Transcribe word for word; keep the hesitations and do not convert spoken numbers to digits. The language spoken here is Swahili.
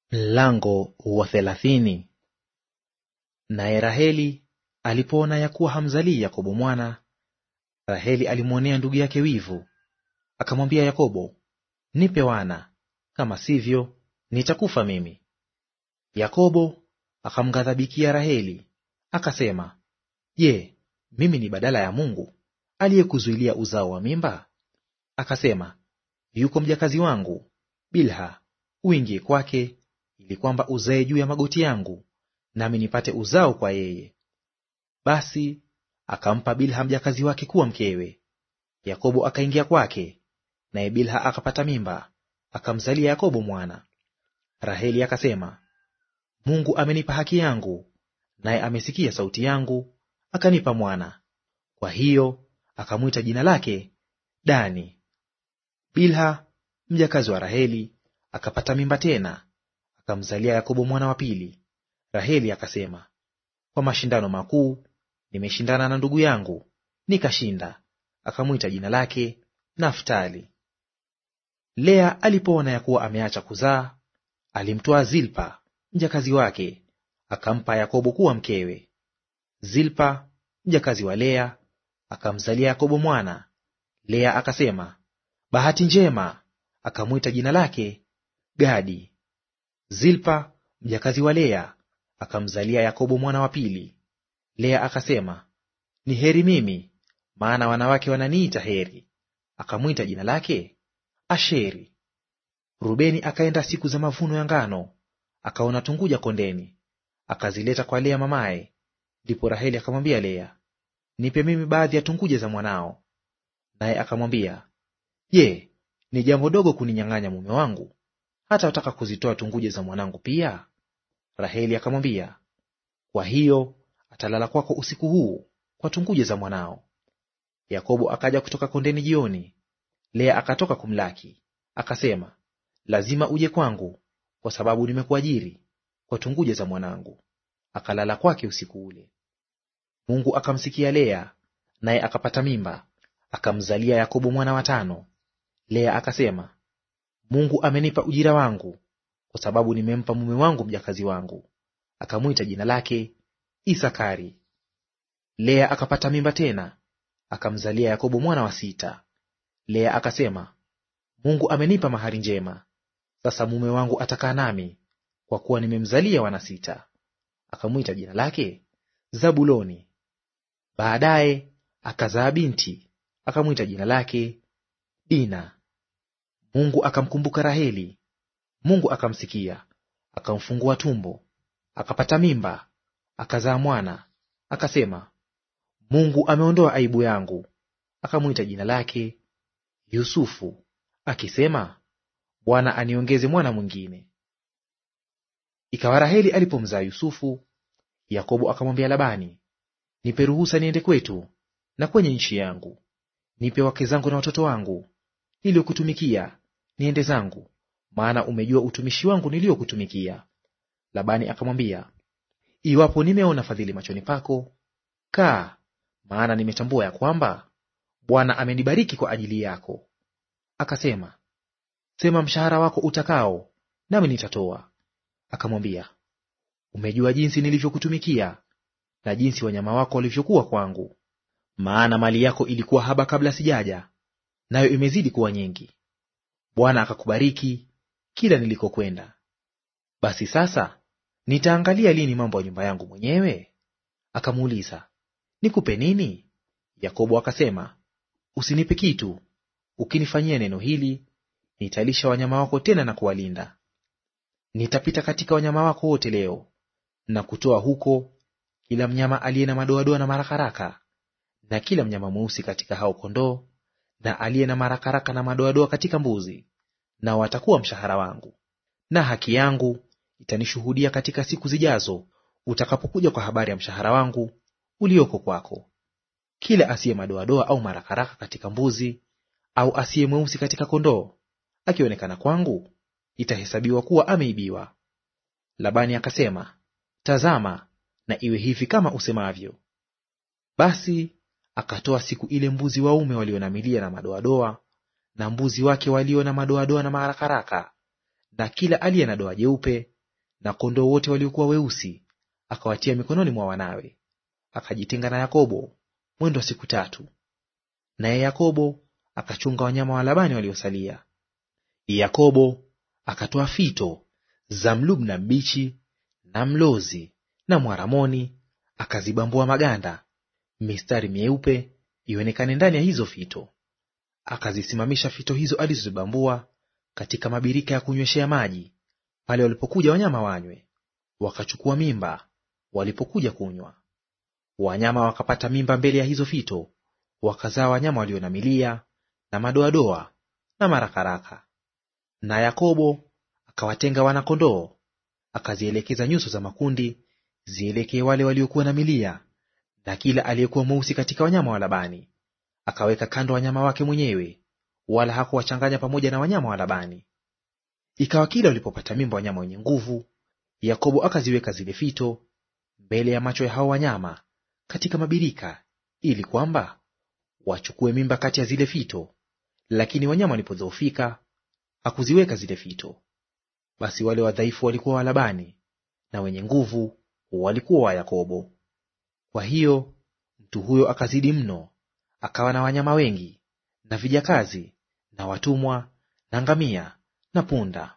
Mlango wa thelathini. Naye Raheli alipoona ya kuwa hamzalii Yakobo mwana, Raheli alimwonea ndugu yake wivu, akamwambia Yakobo, nipe wana, kama sivyo nitakufa mimi. Yakobo akamghadhabikia Raheli, akasema, Je, mimi ni badala ya Mungu aliyekuzuilia uzao wa mimba? Akasema, yuko mjakazi wangu Bilha, uingie kwake, ili kwamba uzae juu ya magoti yangu, nami nipate uzao kwa yeye. Basi akampa Bilha mjakazi wake kuwa mkewe. Yakobo akaingia kwake, naye Bilha akapata mimba, akamzalia Yakobo mwana. Raheli akasema, Mungu amenipa haki yangu, naye amesikia sauti yangu, akanipa mwana. Kwa hiyo akamwita jina lake Dani. Bilha mjakazi wa Raheli akapata mimba tena, akamzalia Yakobo mwana wa pili. Raheli akasema, kwa mashindano makuu nimeshindana na ndugu yangu, nikashinda. Akamwita jina lake Naftali. Lea alipoona ya kuwa ameacha kuzaa, alimtwaa Zilpa mjakazi wake, akampa Yakobo kuwa mkewe. Zilpa mjakazi wa Lea akamzalia Yakobo mwana. Lea akasema, bahati njema, akamwita jina lake Gadi. Zilpa mjakazi wa Lea akamzalia Yakobo mwana wa pili. Lea akasema, ni heri mimi, maana wanawake wananiita heri. Akamwita jina lake Asheri. Rubeni akaenda siku za mavuno ya ngano, akaona tunguja kondeni, akazileta kwa Lea mamaye. Ndipo Raheli akamwambia Lea, nipe mimi baadhi ya tunguja za mwanao. Naye akamwambia, Je, ni jambo dogo kuninyang'anya mume wangu, hata wataka kuzitoa tunguja za mwanangu pia? Raheli akamwambia, kwa hiyo atalala kwako usiku huu kwa tunguja za mwanao. Yakobo akaja kutoka kondeni jioni. Lea akatoka kumlaki, akasema, lazima uje kwangu, kwa sababu nimekuajiri kwa tunguja za mwanangu. Akalala kwake usiku ule. Mungu akamsikia Lea, naye akapata mimba, akamzalia Yakobo mwana wa tano. Lea akasema, Mungu amenipa ujira wangu, kwa sababu nimempa mume wangu mjakazi wangu. Akamwita jina lake Isakari. Lea akapata mimba tena, akamzalia Yakobo mwana wa sita. Lea akasema, Mungu amenipa mahari njema, sasa mume wangu atakaa nami, kwa kuwa nimemzalia wana sita. Akamwita jina lake Zabuloni. Baadaye akazaa binti, akamwita jina lake Dina. Mungu akamkumbuka Raheli, Mungu akamsikia, akamfungua tumbo, akapata mimba, akazaa mwana. Akasema, Mungu ameondoa aibu yangu. Akamwita jina lake Yusufu, akisema, Bwana aniongeze mwana mwingine. Ikawa Raheli alipomzaa Yusufu, Yakobo akamwambia Labani, nipe ruhusa niende kwetu na kwenye nchi yangu. Nipe wake zangu na watoto wangu niliokutumikia, niende zangu, maana umejua utumishi wangu niliokutumikia. Labani akamwambia, iwapo nimeona fadhili machoni pako, kaa, maana nimetambua ya kwamba Bwana amenibariki kwa ajili yako. Akasema, sema mshahara wako utakao, nami nitatoa. Akamwambia, umejua jinsi nilivyokutumikia na jinsi wanyama wako walivyokuwa kwangu, maana mali yako ilikuwa haba kabla sijaja, nayo imezidi kuwa nyingi. Bwana akakubariki kila nilikokwenda. Basi sasa nitaangalia lini mambo ya nyumba yangu mwenyewe? Akamuuliza, nikupe nini? Yakobo akasema, usinipe kitu. Ukinifanyia neno hili, nitalisha wanyama wako tena na kuwalinda. Nitapita katika wanyama wako wote leo, na kutoa huko kila mnyama aliye na madoadoa na marakaraka, na kila mnyama mweusi katika hao kondoo, na aliye na marakaraka na madoadoa katika mbuzi, nao watakuwa mshahara wangu. Na haki yangu itanishuhudia katika siku zijazo, utakapokuja kwa habari ya mshahara wangu ulioko kwako. Kila asiye madoadoa au marakaraka katika mbuzi, au asiye mweusi katika kondoo, akionekana kwangu, itahesabiwa kuwa ameibiwa. Labani akasema, tazama, na iwe hivi kama usemavyo. Basi akatoa siku ile mbuzi waume walio na milia na madoadoa, na mbuzi wake walio na madoadoa na marakaraka, na kila aliye na doa jeupe na kondoo wote waliokuwa weusi akawatia mikononi mwa wanawe. Akajitenga na Yakobo mwendo wa siku tatu. Naye Yakobo akachunga wanyama wa Labani waliosalia. Yakobo akatoa fito za mlubna mbichi na mlozi na mwaramoni, akazibambua maganda, mistari mieupe ionekane ndani ya hizo fito. Akazisimamisha fito hizo alizozibambua katika mabirika ya kunyweshea maji, pale walipokuja wanyama wanywe. Wakachukua mimba walipokuja kunywa. Wanyama wakapata mimba mbele ya hizo fito, wakazaa wanyama walio na milia na madoadoa na marakaraka. Na Yakobo akawatenga wana-kondoo, akazielekeza nyuso za makundi zielekee wale waliokuwa na milia na kila aliyekuwa mweusi katika wanyama wa Labani. Akaweka kando wanyama wake mwenyewe, wala hakuwachanganya pamoja na wanyama wa Labani. Ikawa kila walipopata mimba wanyama wenye nguvu, Yakobo akaziweka zile fito mbele ya macho ya hao wanyama katika mabirika, ili kwamba wachukue mimba kati ya zile fito. Lakini wanyama walipodhoofika, hakuziweka zile fito. Basi wale wadhaifu walikuwa wa Labani, na wenye nguvu walikuwa wa Yakobo. Kwa hiyo mtu huyo akazidi mno, akawa na wanyama wengi na vijakazi na watumwa na ngamia na punda.